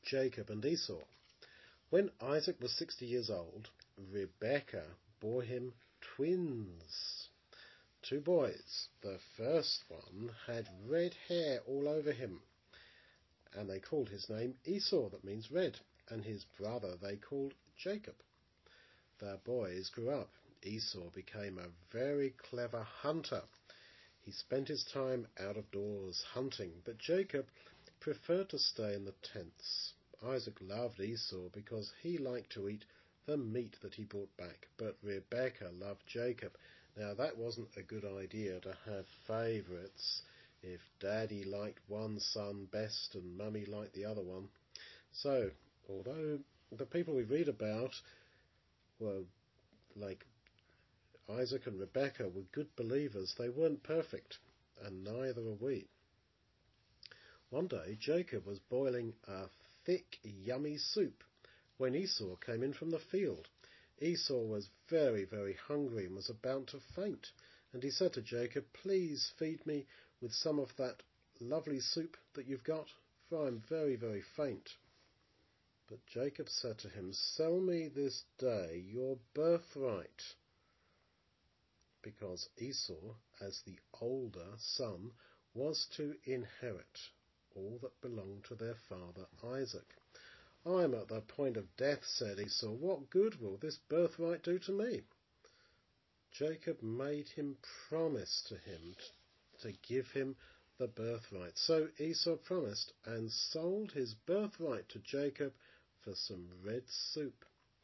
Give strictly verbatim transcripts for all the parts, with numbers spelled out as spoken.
Jacob and Esau. When Isaac was sixty years old, Rebekah bore him twins, two boys. The first one had red hair all over him, and they called his name Esau, that means red, and his brother they called Jacob. The boys grew up. Esau became a very clever hunter. He spent his time out of doors hunting, but Jacob preferred to stay in the tents. Isaac loved Esau because he liked to eat the meat that he brought back, but Rebekah loved Jacob. Now that wasn't a good idea to have favourites if Daddy liked one son best and Mummy liked the other one. So, although the people we read about were like Isaac and Rebekah were good believers, they weren't perfect, and neither are we. One day Jacob was boiling a thick, yummy soup when Esau came in from the field. Esau was very, very hungry and was about to faint, and he said to Jacob, "Please feed me with some of that lovely soup that you've got, for I'm very, very faint." But Jacob said to him, "Sell me this day your birthright," because Esau, as the older son, was to inherit all that belonged to their father Isaac. "I'm at the point of death," said Esau. "What good will this birthright do to me?" Jacob made him promise to him to give him the birthright. So Esau promised and sold his birthright to Jacob for some red soup.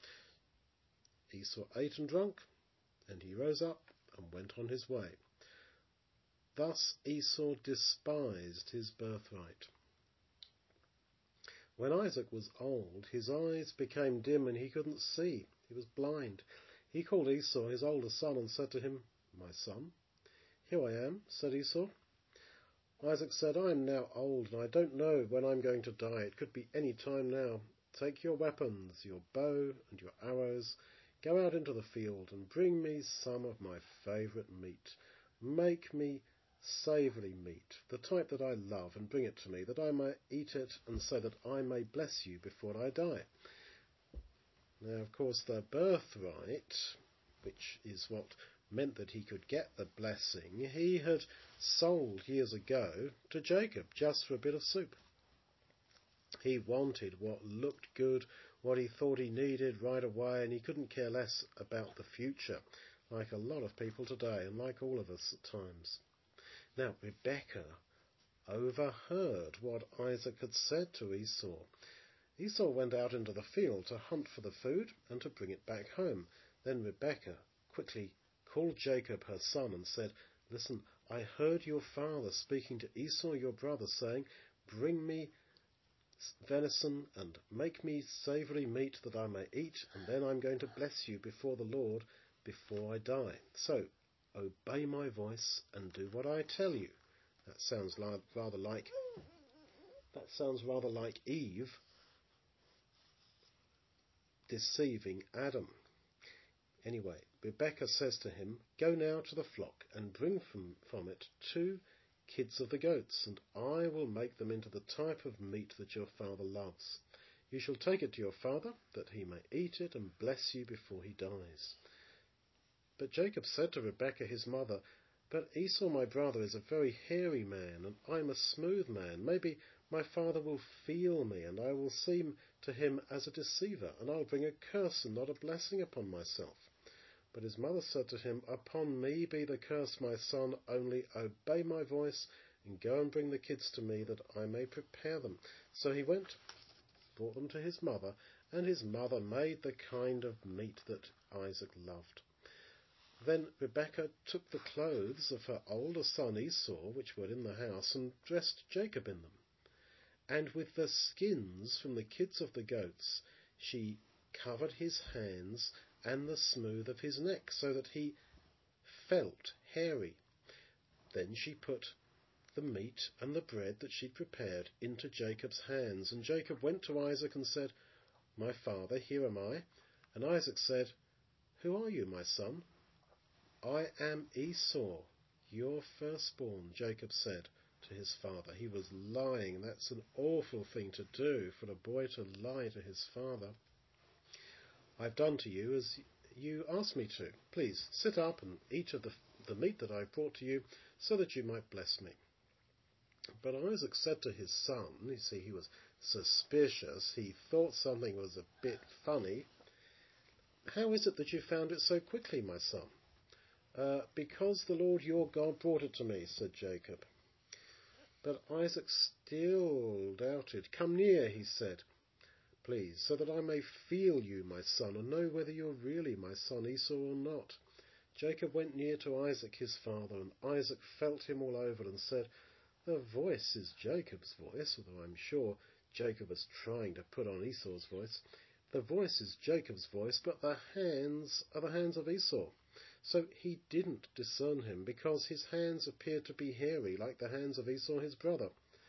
Esau ate and drank, and he rose up and went on his way. Thus Esau despised his birthright. When Isaac was old, his eyes became dim and he couldn't see. He was blind. He called Esau, his older son, and said to him, "My son." "Here I am," said Esau. Isaac said, "I am now old and I don't know when I'm going to die. It could be any time now. Take your weapons, your bow and your arrows. Go out into the field and bring me some of my favourite meat. Make me savoury meat, the type that I love, and bring it to me, that I may eat it and so that I may bless you before I die." Now, of course, the birthright, which is what meant that he could get the blessing, he had sold years ago to Jacob just for a bit of soup. He wanted what looked good, what he thought he needed right away, and he couldn't care less about the future, like a lot of people today, and like all of us at times. Now, Rebekah overheard what Isaac had said to Esau. Esau went out into the field to hunt for the food and to bring it back home. Then Rebekah quickly called Jacob her son and said, "Listen, I heard your father speaking to Esau your brother, saying, 'Bring me venison and make me savoury meat that I may eat, and then I'm going to bless you before the Lord before I die. So obey my voice and do what I tell you.'" That sounds rather like that sounds rather like Eve deceiving Adam. Anyway, Rebekah says to him, "Go now to the flock and bring from, from it two kids of the goats, and I will make them into the type of meat that your father loves. You shall take it to your father, that he may eat it and bless you before he dies." But Jacob said to Rebekah his mother, "But Esau my brother is a very hairy man, and I'm a smooth man. Maybe my father will feel me, and I will seem to him as a deceiver, and I'll bring a curse and not a blessing upon myself." But his mother said to him, "Upon me be the curse, my son, only obey my voice, and go and bring the kids to me, that I may prepare them." So he went, brought them to his mother, and his mother made the kind of meat that Isaac loved. Then Rebekah took the clothes of her older son Esau, which were in the house, and dressed Jacob in them. And with the skins from the kids of the goats, she covered his hands and the smooth of his neck, so that he felt hairy. Then she put the meat and the bread that she'd prepared into Jacob's hands. And Jacob went to Isaac and said, "My father, here am I." And Isaac said, "Who are you, my son?" "I am Esau, your firstborn," Jacob said to his father. He was lying, and that's an awful thing to do, for a boy to lie to his father. I've done to you as you asked me to. Please sit up and eat of the, the meat that I've brought to you, so that you might bless me. But Isaac said to his son, you see, he was suspicious. He thought something was a bit funny. How is it that you found it so quickly, my son? Uh, because the Lord your God brought it to me, said Jacob. But Isaac still doubted. Come near, he said, please, so that I may feel you, my son, and know whether you're really my son Esau or not. Jacob went near to Isaac his father, and Isaac felt him all over and said, the voice is Jacob's voice, although I'm sure Jacob was trying to put on Esau's voice. The voice is Jacob's voice, but the hands are the hands of Esau. So he didn't discern him, because his hands appeared to be hairy, like the hands of Esau his brother.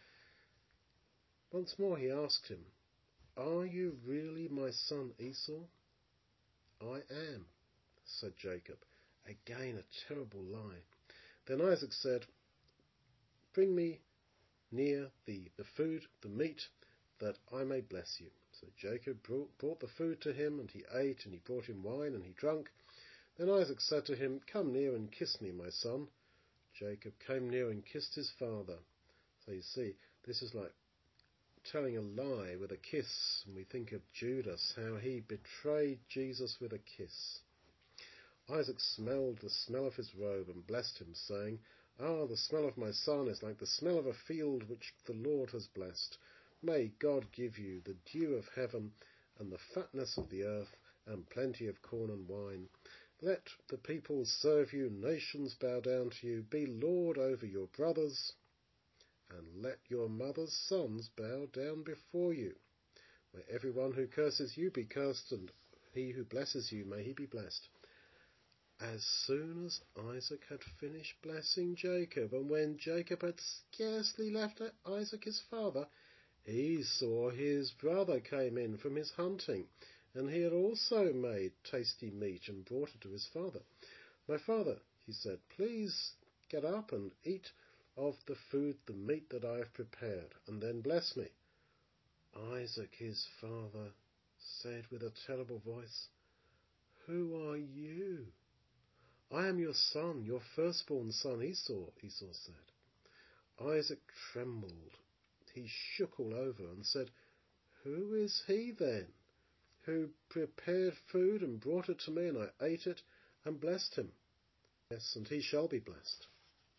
Once more he asked him, are you really my son Esau? I am, said Jacob. Again a terrible lie. Then Isaac said, bring me near the, the food, the meat, that I may bless you. So Jacob brought, brought the food to him, and he ate, and he brought him wine, and he drank. Then Isaac said to him, come near and kiss me, my son. Jacob came near and kissed his father. So you see, this is like telling a lie with a kiss, and we think of Judas, how he betrayed Jesus with a kiss. Isaac smelled the smell of his robe and blessed him, saying, ah, the smell of my son is like the smell of a field which the Lord has blessed. May God give you the dew of heaven and the fatness of the earth and plenty of corn and wine. Let the peoples serve you, nations bow down to you. Be lord over your brothers, and let your mother's sons bow down before you. May everyone who curses you be cursed, and he who blesses you, may he be blessed. As soon as Isaac had finished blessing Jacob, and when Jacob had scarcely left Isaac his father, Esau his brother came in from his hunting, and he had also made tasty meat and brought it to his father. My father, he said, please get up and eat of the food, the meat that I have prepared, and then bless me. Isaac his father said with a terrible voice, who are you? I am your son, your firstborn son Esau, Esau said. Isaac trembled. He shook all over and said, who is he then, who prepared food and brought it to me, and I ate it and blessed him? Yes, and he shall be blessed.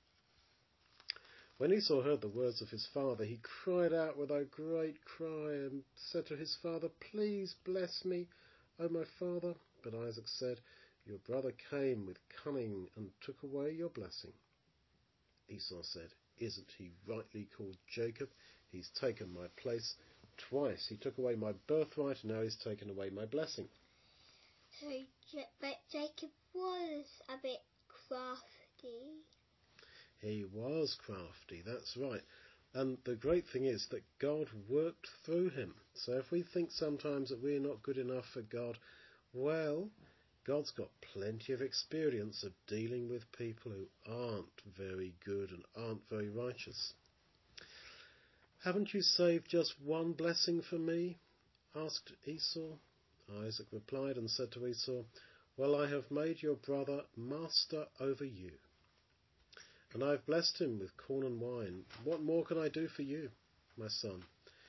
When Esau heard the words of his father, he cried out with a great cry and said to his father, please bless me, O my father. But Isaac said, your brother came with cunning and took away your blessing. Esau said, isn't he rightly called Jacob? He's taken my place twice. He took away my birthright, and now he's taken away my blessing. So, but Jacob was a bit crafty. He was crafty, that's right. And the great thing is that God worked through him. So if we think sometimes that we're not good enough for God, well, God's got plenty of experience of dealing with people who aren't very good and aren't very righteous. Haven't you saved just one blessing for me? Asked Esau. Isaac replied and said to Esau, well, I have made your brother master over you, and I have blessed him with corn and wine. What more can I do for you, my son?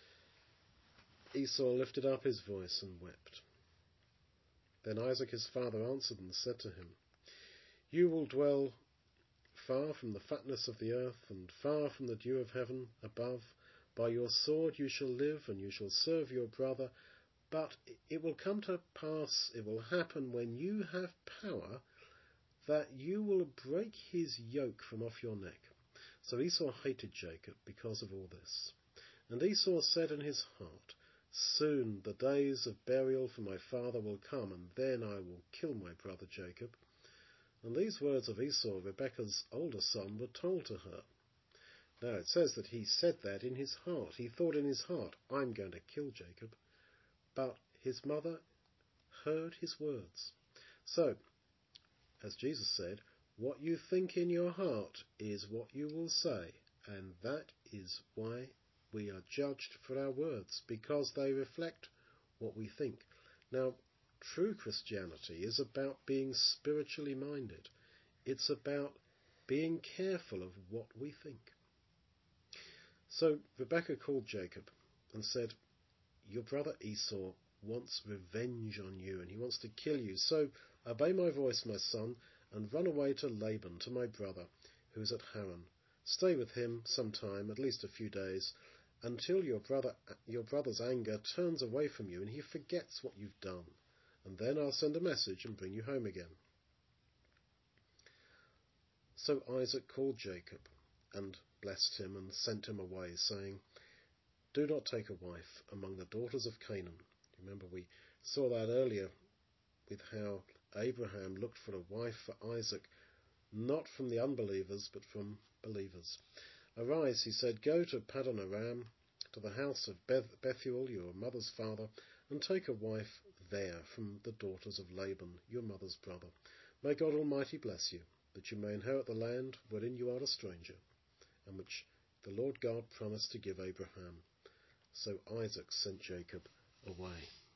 Esau lifted up his voice and wept. Then Isaac his father answered and said to him, you will dwell far from the fatness of the earth, and far from the dew of heaven above. By your sword you shall live, and you shall serve your brother. But it will come to pass, it will happen when you have power, that you will break his yoke from off your neck. So Esau hated Jacob because of all this. And Esau said in his heart, soon the days of burial for my father will come, and then I will kill my brother Jacob. And these words of Esau, Rebekah's older son, were told to her. Now it says that he said that in his heart. He thought in his heart, I'm going to kill Jacob. But his mother heard his words. So, as Jesus said, what you think in your heart is what you will say. And that is why we are judged for our words, because they reflect what we think. Now, true Christianity is about being spiritually minded. It's about being careful of what we think. So Rebekah called Jacob and said, "Your brother Esau wants revenge on you, and he wants to kill you. So obey my voice, my son, and run away to Laban, to my brother, who is at Haran. Stay with him some time, at least a few days, until your brother, your brother's anger turns away from you and he forgets what you've done. And then I'll send a message and bring you home again." So Isaac called Jacob and blessed him and sent him away, saying, "Do not take a wife among the daughters of Canaan." Remember, we saw that earlier with how Abraham looked for a wife for Isaac, not from the unbelievers, but from believers. "Arise," he said, "go to Paddan Aram, to the house of Beth- Bethuel, your mother's father, and take a wife there from the daughters of Laban, your mother's brother. May God Almighty bless you, that you may inherit the land wherein you are a stranger, and which the Lord God promised to give Abraham." So Isaac sent Jacob away.